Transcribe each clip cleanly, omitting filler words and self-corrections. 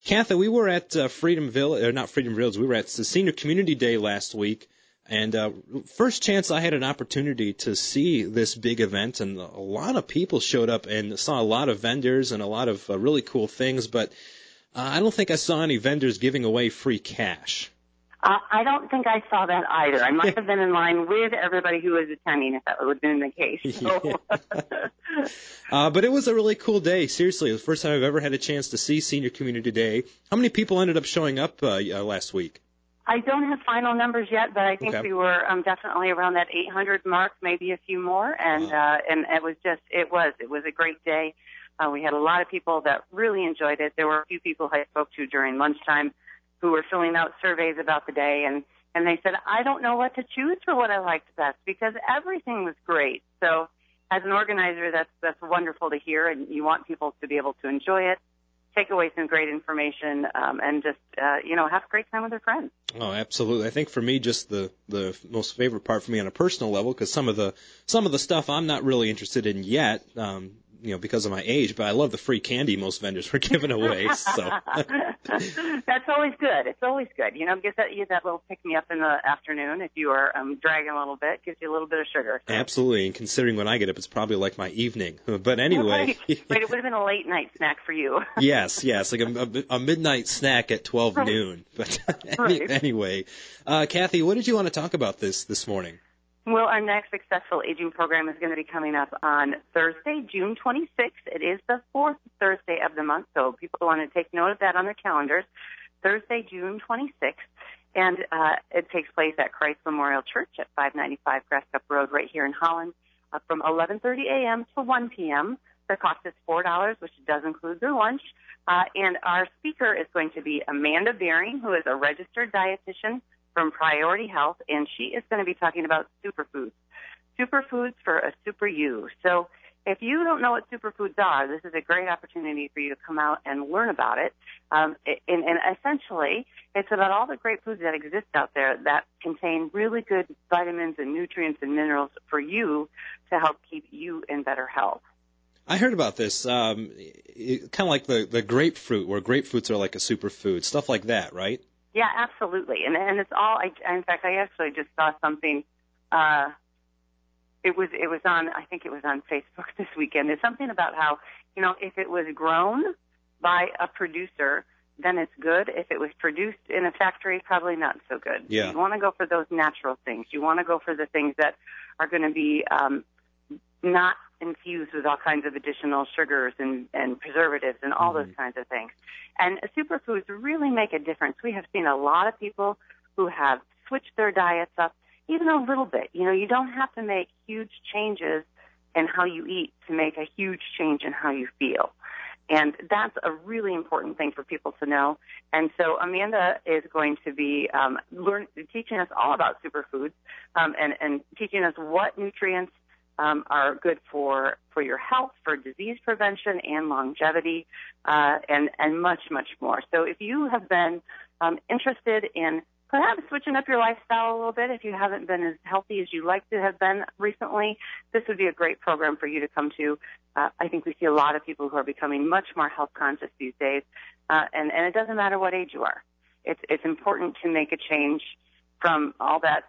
Kathy, we were at Freedom Village, or not Freedom Village, we were at the Senior Community Day last week, and first chance I had an opportunity to see this big event, and a lot of people showed up and saw a lot of vendors and a lot of really cool things, but I don't think I saw any vendors giving away free cash. I don't think I saw that either. I might have been in line with everybody who was attending if that would have been the case. So. But it was a really cool day. Seriously, it was the first time I've ever had a chance to see Senior Community Day. How many people ended up showing up last week? I don't have final numbers yet, but I think we were definitely around that 800 mark, maybe a few more. And it was a great day. We had a lot of people that really enjoyed it. There were a few people I spoke to during lunchtime who were filling out surveys about the day, and they said, I don't know what to choose for what I liked best because everything was great. So as an organizer, that's wonderful to hear, and you want people to be able to enjoy it, take away some great information, and just, have a great time with their friends. Oh, absolutely. I think for me, just the most favorite part for me on a personal level, because some of the stuff I'm not really interested in yet, because of my age, but I love the free candy most vendors were giving away. So that's always good. It's always good. Gives that little pick me up in the afternoon if you are dragging a little bit. Gives you a little bit of sugar. So. Absolutely, and considering when I get up, it's probably like my evening. But anyway, right. But it would have been a late night snack for you. yes, like a midnight snack at 12 noon. But anyway, Kathy, what did you want to talk about this morning? Well, our next Successful Aging program is going to be coming up on Thursday, June 26th. It is the fourth Thursday of the month, so people want to take note of that on their calendars. Thursday, June 26th, and it takes place at Christ Memorial Church at 595 Grasscup Road right here in Holland from 11:30 a.m. to 1 p.m. The cost is $4, which does include their lunch. And our speaker is going to be Amanda Beering, who is a registered dietitian from Priority Health, and she is going to be talking about superfoods for a super you. So if you don't know what superfoods are, this is a great opportunity for you to come out and learn about it. And essentially, it's about all the great foods that exist out there that contain really good vitamins and nutrients and minerals for you to help keep you in better health. I heard about this, kind of like the grapefruit, where grapefruits are like a superfood, stuff like that, right? Yeah, absolutely. And it's all, in fact, I actually just saw something, it was on Facebook this weekend. There's something about how, if it was grown by a producer, then it's good. If it was produced in a factory, probably not so good. Yeah. You want to go for those natural things. You want to go for the things that are going to be not infused with all kinds of additional sugars and preservatives and all those kinds of things. And superfoods really make a difference. We have seen a lot of people who have switched their diets up even a little bit. You don't have to make huge changes in how you eat to make a huge change in how you feel. And that's a really important thing for people to know. And so Amanda is going to be teaching us all about superfoods and teaching us what nutrients are good for your health, for disease prevention and longevity, and much, much more. So if you have been interested in perhaps switching up your lifestyle a little bit, if you haven't been as healthy as you'd like to have been recently, this would be a great program for you to come to. I think we see a lot of people who are becoming much more health conscious these days, and it doesn't matter what age you are. It's important to make a change from all that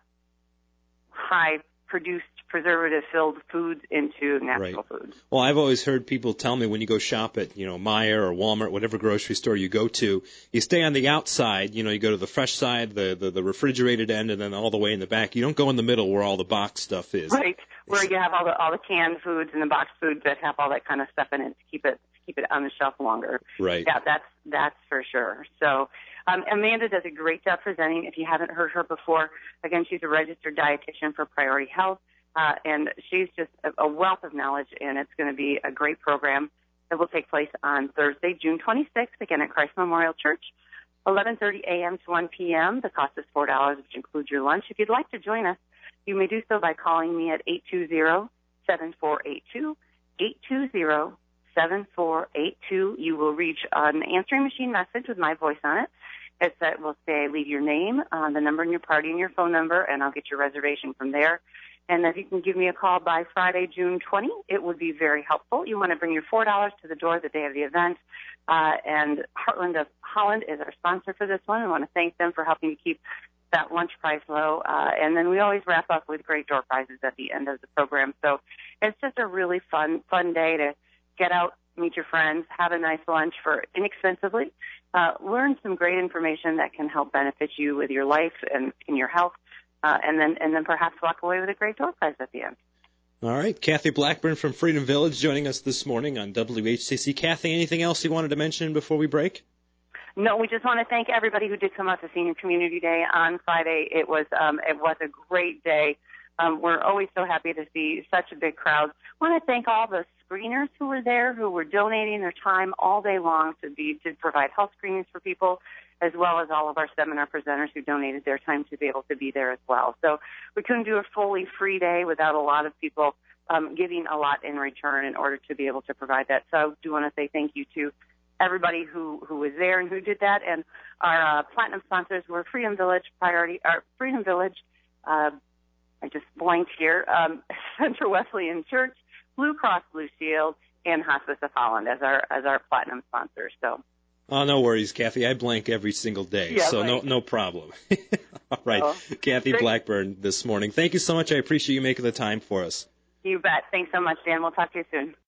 high-produced, preservative-filled foods into natural foods. Well, I've always heard people tell me when you go shop at, Meijer or Walmart, whatever grocery store you go to, you stay on the outside, you go to the fresh side, the refrigerated end, and then all the way in the back. You don't go in the middle where all the box stuff is. Right, where you have all the canned foods and the box foods that have all that kind of stuff in it to keep it on the shelf longer. Right. Yeah, that's for sure. So Amanda does a great job presenting. If you haven't heard her before, again, she's a registered dietitian for Priority Health. And she's just a wealth of knowledge, and it's going to be a great program that will take place on Thursday, June 26th, again at Christ Memorial Church, 11:30 a.m. to 1 p.m. The cost is $4, which includes your lunch. If you'd like to join us, you may do so by calling me at 820-7482, 820-7482. You will reach an answering machine message with my voice on it. It will say, leave your name, the number in your party, and your phone number, and I'll get your reservation from there. And if you can give me a call by Friday, June 20, it would be very helpful. You want to bring your $4 to the door the day of the event. And Heartland of Holland is our sponsor for this one. I want to thank them for helping to keep that lunch price low. And then we always wrap up with great door prizes at the end of the program. So it's just a really fun day to get out, meet your friends, have a nice lunch for inexpensively, learn some great information that can help benefit you with your life and in your health, and then perhaps walk away with a great door prize at the end. All right, Kathy Blackburn from Freedom Village joining us this morning on WHCC. Kathy, anything else you wanted to mention before we break? No, we just want to thank everybody who did come out to Senior Community Day on Friday. It was a great day. We're always so happy to see such a big crowd. I want to thank all the screeners who were there, who were donating their time all day long to provide health screenings for people, as well as all of our seminar presenters who donated their time to be able to be there as well. So we couldn't do a fully free day without a lot of people giving a lot in return in order to be able to provide that. So I do want to say thank you to everybody who was there and who did that. And our platinum sponsors were Freedom Village I just blanked here, Central Wesleyan Church, Blue Cross Blue Shield, and Hospice of Holland as our platinum sponsors. So. Oh, no worries, Kathy. I blank every single day, yeah, so right. no problem. All right, Kathy great. Blackburn this morning. Thank you so much. I appreciate you making the time for us. You bet. Thanks so much, Dan. We'll talk to you soon.